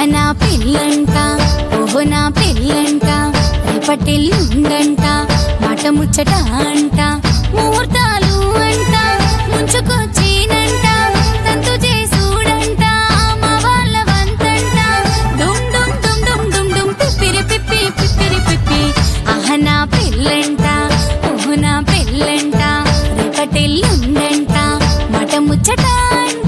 నా పెళ్ళంట ఓహో నా పెళ్ళంట రేపటెల్లుండంట మాట ముచ్చట అంట ముహూర్తాలు అంట ముంచుకొచ్చినంట తంతు చేసుడంట మా వాళ్ళ వంతంట డుమ్ డుమ్ డుమ్ డుమ్ డుమ్ డుమ్ పిప్పిరి పిప్పి పిప్పిరి పిప్పి నా పెళ్ళంట ఓహో నా పెళ్ళంట రేపటెల్లుండంట మాట ముచ్చట అంట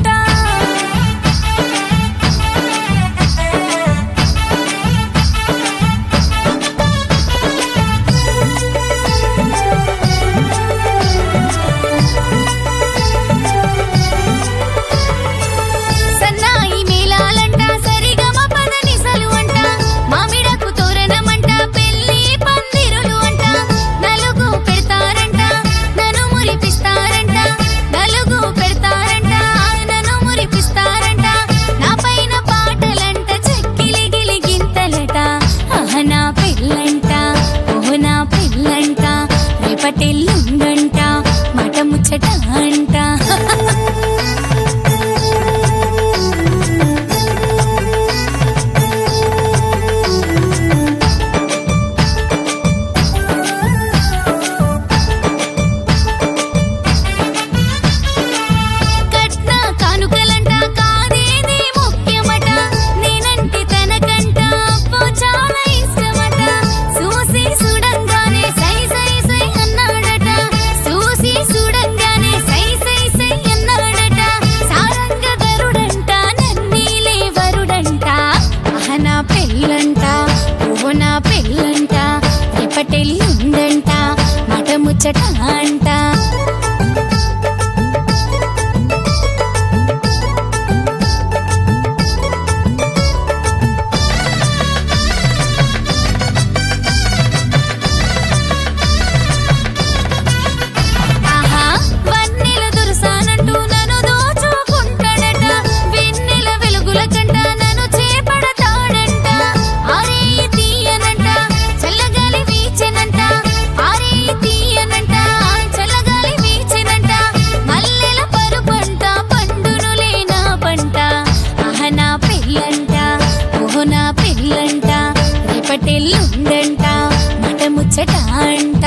రేపటెల్లుండంట మాట ముచ్చట అంట రేపటెల్లుండంట మాట ముచ్చట అంట నా పెళ్ళంట రేపటెల్లుండంట మాట ముచ్చట అంట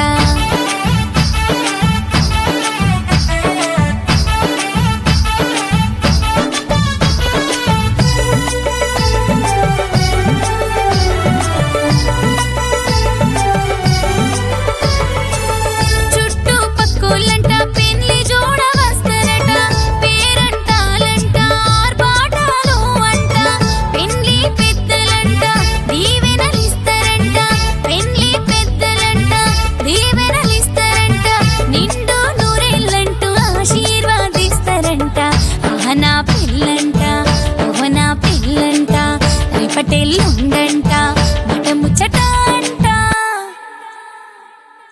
చుట్టుపక్కలంట పెళ్లి జోడ వస్తారట పేరంటాలంట ఆర్భాటాలు అంట పెళ్లి పెద్దలంట దీవెనలిస్తారంట పెళ్లి పెద్దలంట దీవెనలిస్తారంట నిండు నూరేళ్ళంటూ ఆశీర్వాదిస్తారంట నా పెళ్ళంట ఓహో నా పెళ్ళంట రేపటెల్లుండంట